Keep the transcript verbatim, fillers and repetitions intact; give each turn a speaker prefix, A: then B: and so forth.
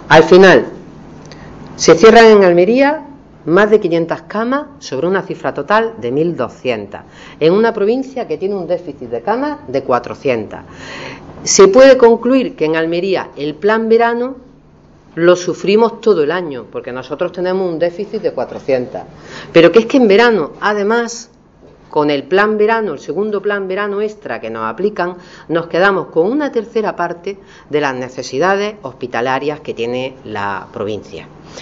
A: Al final, se cierran en Almería más de quinientas camas sobre una cifra total de mil doscientas, en una provincia que tiene un déficit de camas de cuatrocientas. Se puede concluir que en Almería el plan verano lo sufrimos todo el año, porque nosotros tenemos un déficit de cuatrocientas. Pero que es que en verano, además, con el plan verano, el segundo plan verano extra que nos aplican, nos quedamos con una tercera parte de las necesidades hospitalarias que tiene la provincia.